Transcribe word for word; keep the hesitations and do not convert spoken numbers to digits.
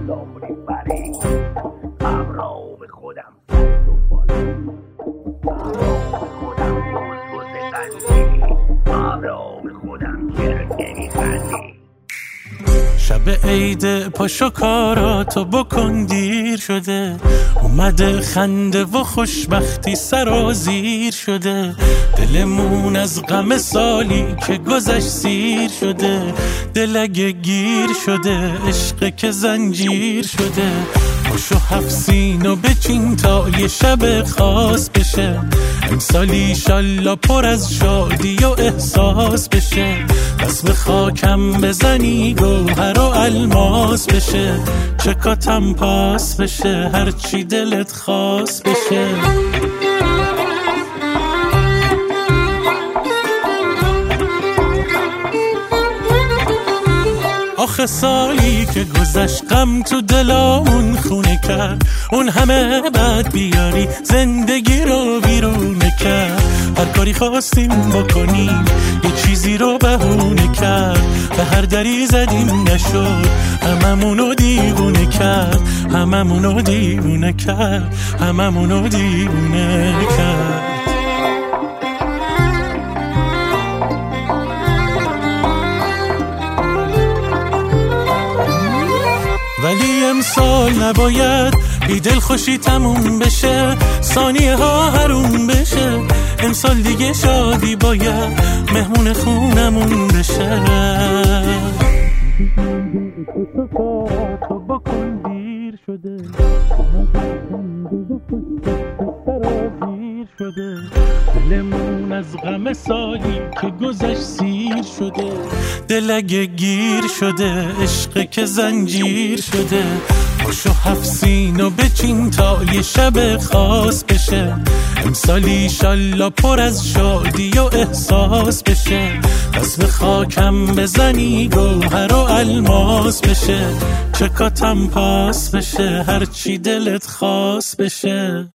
نمری بری ابرام خودم سرد و بالا ابرام خودم گل قلبی ابرام خودم چرا نمیخندی شب عید پاشو کاراتو بکن دیر شده اومده خنده و خوشبختی سرازیر شده دلمون از غم سالی که گذشت سیر شده دل اگه گیر شده عشق که زنجیر شده پاشو هفت سینو بچین تا یه شب خاص بشه امسال ایشالله پر از شادی و احساس بشه دست به خاکم بزنی گوهر و الماس بشه چکاتم پاس بشه هرچی دلت خواست بشه آخه سالی که گذشت غم تو دلامون خونه کرد اون همه بعد بیاری زندگی رو بیرونه کرد هر کاری خواستیم بکنیم یه چیزی رو بهونه کرد به هر دری زدیم نشد هممونو دیوونه کرد هممونو دیوونه کرد هممونو دیوونه کرد ولی امسال نباید بی دل خوشی تموم بشه ثانیه ها حروم بشه امسال دیگه شادی باید مهمون خونمون بشه تو بکن دیر شده شده دلمون از غم سالی که گذشت سیر شده دل اگه گیر شده عشق که زنجیر شده پاشو هفت سینو بچین تا یه شب خاص بشه امسال ایشالله پر از شادی و احساس بشه دست به خاکم بزنی گوهر و الماس بشه چکاتم پاس بشه هرچی دلت خواست بشه